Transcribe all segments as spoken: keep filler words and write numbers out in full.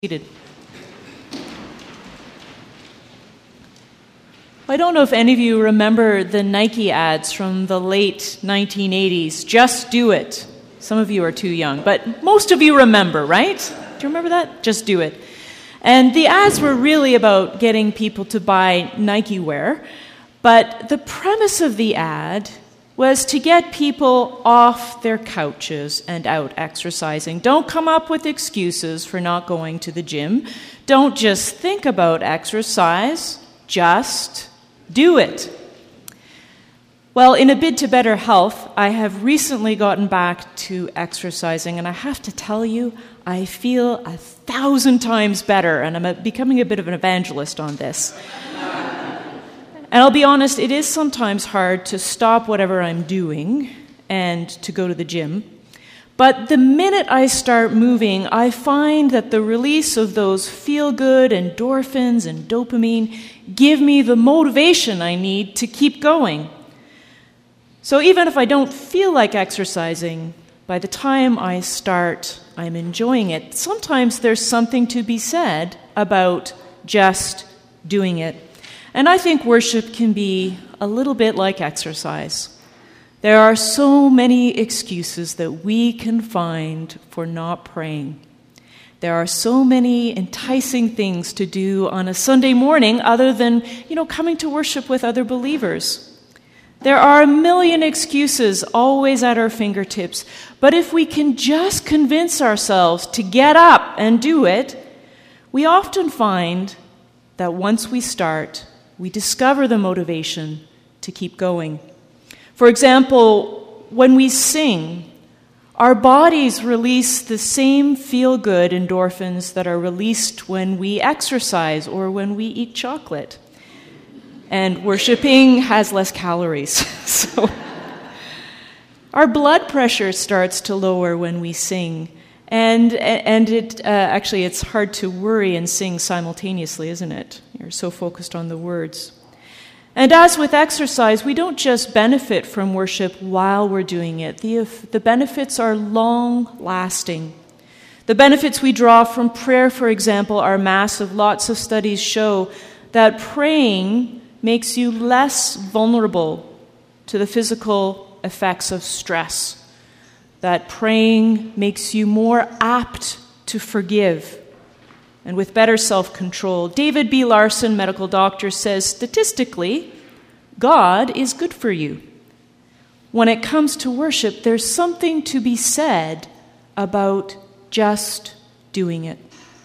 Seated. I don't know if any of you remember the Nike ads from the late nineteen eighties. Just do it. Some of you are too young, but most of you remember, right? Do you remember that? Just do it. And the ads were really about getting people to buy Nike wear, but the premise of the ad was to get people off their couches and out exercising. Don't come up with excuses for not going to the gym. Don't just think about exercise, just do it. Well, in a bid to better health, I have recently gotten back to exercising, and I have to tell you, I feel a thousand times better, and I'm a, becoming a bit of an evangelist on this. And I'll be honest, it is sometimes hard to stop whatever I'm doing and to go to the gym. But the minute I start moving, I find that the release of those feel-good endorphins and dopamine give me the motivation I need to keep going. So even if I don't feel like exercising, by the time I start, I'm enjoying it. Sometimes there's something to be said about just doing it. And I think worship can be a little bit like exercise. There are so many excuses that we can find for not praying. There are so many enticing things to do on a Sunday morning other than, you know, coming to worship with other believers. There are a million excuses always at our fingertips. But if we can just convince ourselves to get up and do it, we often find that once we start, we discover the motivation to keep going. For example, when we sing, our bodies release the same feel-good endorphins that are released when we exercise or when we eat chocolate. And worshiping has less calories. So our blood pressure starts to lower when we sing. And and it uh, actually, it's hard to worry and sing simultaneously, isn't it? You're so focused on the words. And as with exercise, we don't just benefit from worship while we're doing it. The, the benefits are long-lasting. The benefits we draw from prayer, for example, are massive. Lots of studies show that praying makes you less vulnerable to the physical effects of stress. That praying makes you more apt to forgive and with better self-control. David B. Larson, medical doctor, says, statistically, God is good for you. When it comes to worship, there's something to be said about just doing it.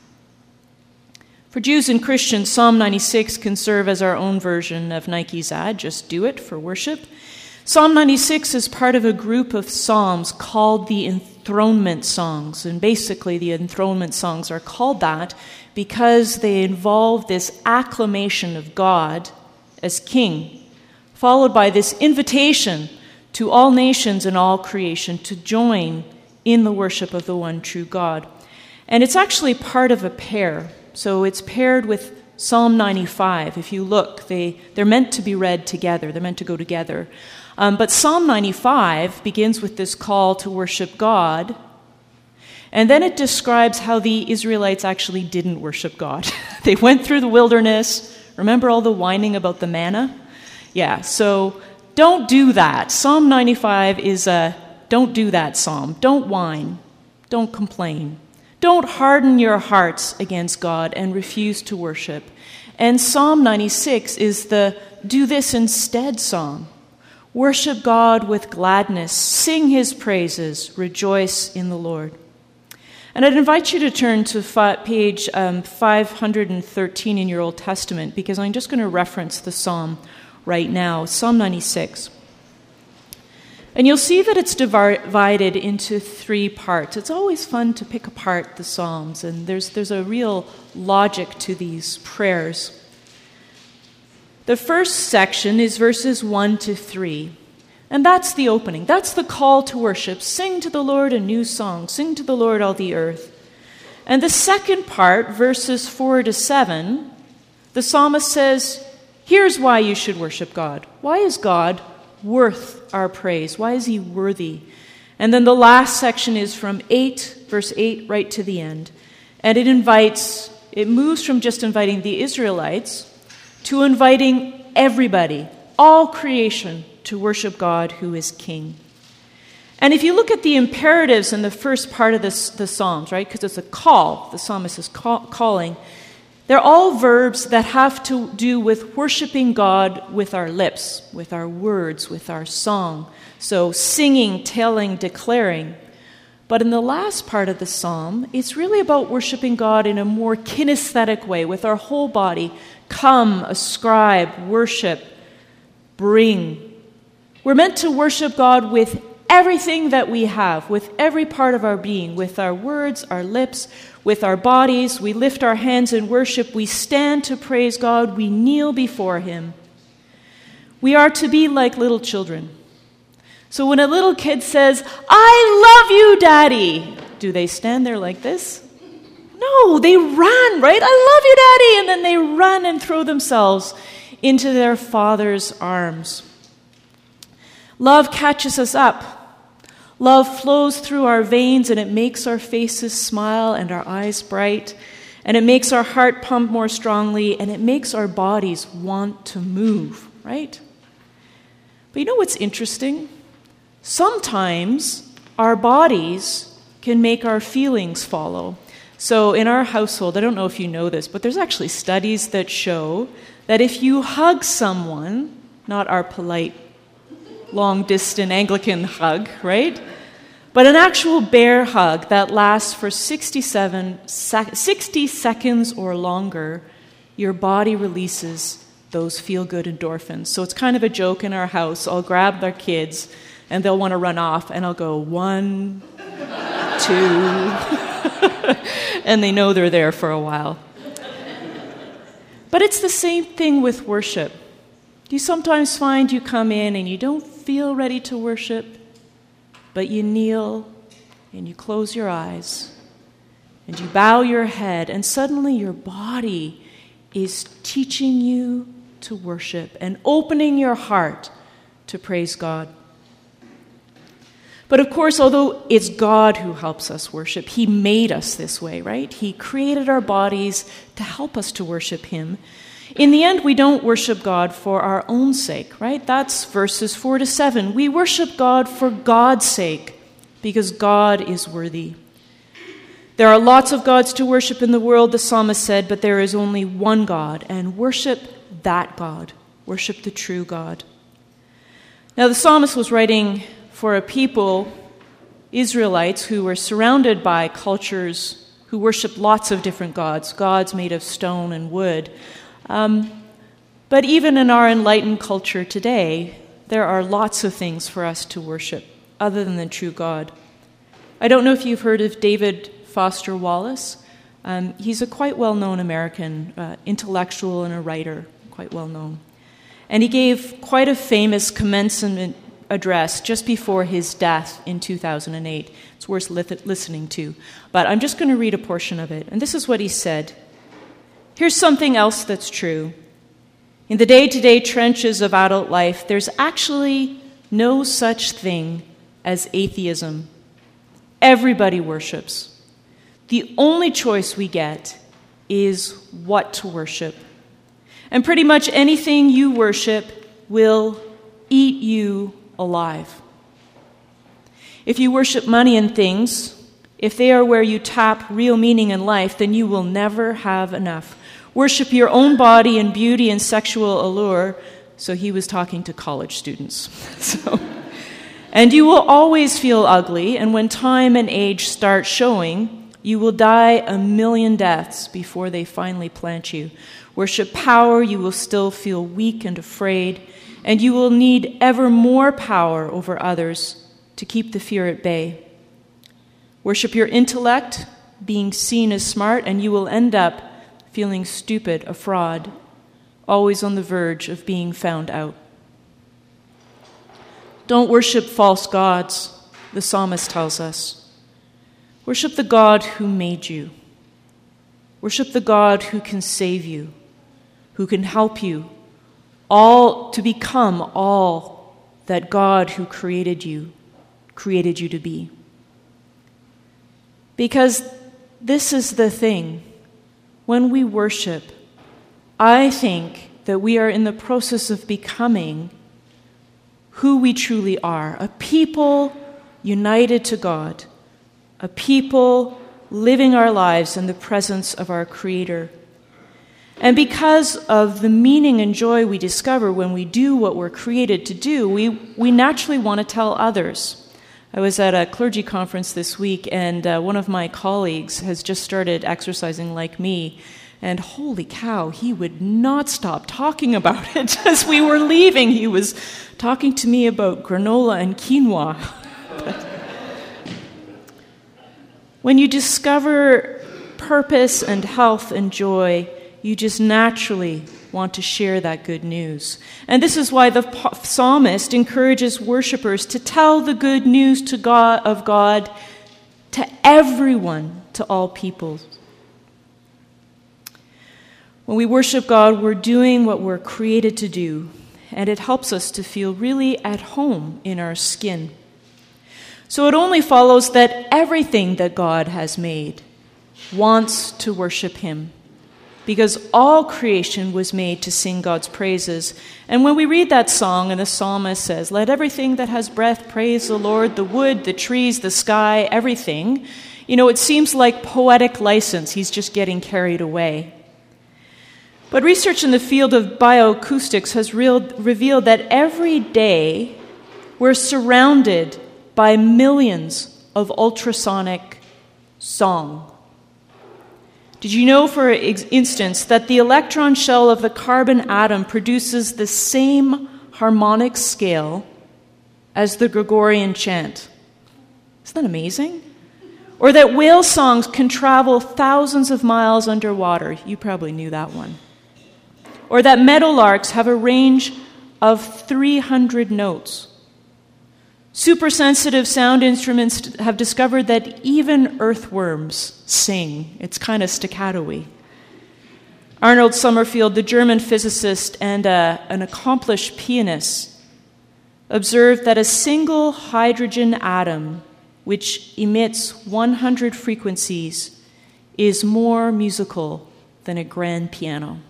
For Jews and Christians, Psalm ninety-six can serve as our own version of Nike's ad, just do it for worship. Psalm ninety-six is part of a group of psalms called the enthronement songs. And basically, the enthronement songs are called that because they involve this acclamation of God as king, followed by this invitation to all nations and all creation to join in the worship of the one true God. And it's actually part of a pair. So it's paired with Psalm ninety-five. If you look, they, they're meant to be read together. They're meant to go together. Um, but Psalm ninety-five begins with this call to worship God, and then it describes how the Israelites actually didn't worship God. They went through the wilderness. Remember all the whining about the manna? Yeah, so don't do that. Psalm ninety-five is a don't do that psalm. Don't whine. Don't complain. Don't harden your hearts against God and refuse to worship. And Psalm ninety-six is the do this instead psalm. Worship God with gladness, sing his praises, rejoice in the Lord. And I'd invite you to turn to fi- page um, five hundred thirteen in your Old Testament, because I'm just going to reference the psalm right now, Psalm ninety-six. And you'll see that it's divided into three parts. It's always fun to pick apart the psalms, and there's there's a real logic to these prayers. The first section is verses one to three, and that's the opening. That's the call to worship. Sing to the Lord a new song. Sing to the Lord, all the earth. And the second part, verses four to seven, the psalmist says, here's why you should worship God. Why is God worth our praise? Why is he worthy? And then the last section is from eight, verse eight, right to the end. And it invites, it moves from just inviting the Israelites to inviting everybody, all creation, to worship God who is King. And if you look at the imperatives in the first part of this, the Psalms, right, because it's a call, the psalmist is call, calling, they're all verbs that have to do with worshiping God with our lips, with our words, with our song. So singing, telling, declaring. But in the last part of the psalm, it's really about worshiping God in a more kinesthetic way, with our whole body. Come, ascribe, worship, bring. We're meant to worship God with everything that we have, with every part of our being, with our words, our lips, with our bodies. We lift our hands in worship. We stand to praise God. We kneel before Him. We are to be like little children. So when a little kid says, "I love you, Daddy," do they stand there like this? No, they run, right? "I love you, Daddy," and then they run and throw themselves into their Father's arms. Love catches us up. Love flows through our veins, and it makes our faces smile and our eyes bright, and it makes our heart pump more strongly, and it makes our bodies want to move, right? But you know what's interesting? Sometimes our bodies can make our feelings follow. So in our household, I don't know if you know this, but there's actually studies that show that if you hug someone, not our polite long-distance Anglican hug, right? But an actual bear hug that lasts for sixty-seven, sixty seconds or longer, your body releases those feel-good endorphins. So it's kind of a joke in our house. I'll grab our kids, and they'll want to run off, and I'll go, one, two, and they know they're there for a while. But it's the same thing with worship. You sometimes find you come in and you don't feel ready to worship, but you kneel and you close your eyes and you bow your head, and suddenly your body is teaching you to worship and opening your heart to praise God. But of course, although it's God who helps us worship, He made us this way, right? He created our bodies to help us to worship Him. In the end, we don't worship God for our own sake, right? That's verses four to seven. We worship God for God's sake, because God is worthy. There are lots of gods to worship in the world, the psalmist said, but there is only one God, and worship that God. Worship the true God. Now, the psalmist was writing for a people, Israelites, who were surrounded by cultures who worshiped lots of different gods, gods made of stone and wood. Um, but even in our enlightened culture today, there are lots of things for us to worship other than the true God. I don't know if you've heard of David Foster Wallace. Um, he's a quite well-known American uh, intellectual and a writer, quite well-known. And he gave quite a famous commencement address just before his death in two thousand eight. It's worth li- listening to. But I'm just going to read a portion of it. And this is what he said. Here's something else that's true. In the day-to-day trenches of adult life, there's actually no such thing as atheism. Everybody worships. The only choice we get is what to worship. And pretty much anything you worship will eat you alive. If you worship money and things, if they are where you tap real meaning in life, then you will never have enough. Worship your own body and beauty and sexual allure. So he was talking to college students. so, and you will always feel ugly, and when time and age start showing, you will die a million deaths before they finally plant you. Worship power, you will still feel weak and afraid, and you will need ever more power over others to keep the fear at bay. Worship your intellect, being seen as smart, and you will end up feeling stupid, a fraud, always on the verge of being found out. Don't worship false gods, the psalmist tells us. Worship the God who made you. Worship the God who can save you, who can help you, all to become all that God who created you, created you to be. Because this is the thing. When we worship, I think that we are in the process of becoming who we truly are, a people united to God, a people living our lives in the presence of our Creator. And because of the meaning and joy we discover when we do what we're created to do, we, we naturally want to tell others. I was at a clergy conference this week, and uh, one of my colleagues has just started exercising like me, and holy cow, he would not stop talking about it. As we were leaving, he was talking to me about granola and quinoa. But when you discover purpose and health and joy, you just naturally want to share that good news. And this is why the psalmist encourages worshipers to tell the good news to God of God to everyone, to all peoples. When we worship God, we're doing what we're created to do, and it helps us to feel really at home in our skin. So it only follows that everything that God has made wants to worship Him, because all creation was made to sing God's praises. And when we read that song, and the psalmist says, "Let everything that has breath praise the Lord, the wood, the trees, the sky, everything," you know, it seems like poetic license. He's just getting carried away. But research in the field of bioacoustics has real, revealed that every day we're surrounded by millions of ultrasonic song. Did you know, for instance, that the electron shell of the carbon atom produces the same harmonic scale as the Gregorian chant? Isn't that amazing? Or that whale songs can travel thousands of miles underwater. You probably knew that one. Or that meadowlarks have a range of three hundred notes. Supersensitive sound instruments have discovered that even earthworms sing. It's kind of staccato-y. Arnold Sommerfeld, the German physicist and uh, an accomplished pianist, observed that a single hydrogen atom, which emits one hundred frequencies, is more musical than a grand piano.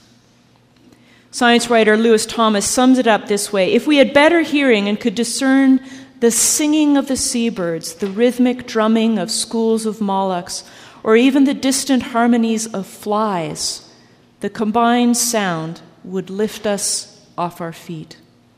Science writer Lewis Thomas sums it up this way: if we had better hearing and could discern the singing of the seabirds, the rhythmic drumming of schools of molochs, or even the distant harmonies of flies, the combined sound would lift us off our feet.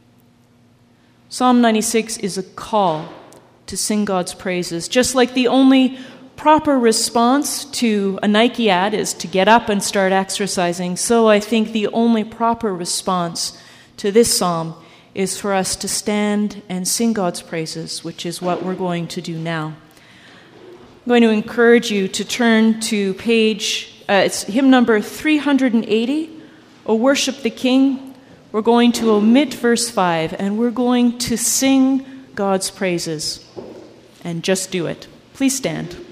Psalm ninety-six is a call to sing God's praises, just like the only proper response to a Nike ad is to get up and start exercising. So I think the only proper response to this psalm is for us to stand and sing God's praises, which is what we're going to do now. I'm going to encourage you to turn to page, uh, it's hymn number three hundred eighty, O Worship the King. We're going to omit verse five, and we're going to sing God's praises, and just do it. Please stand.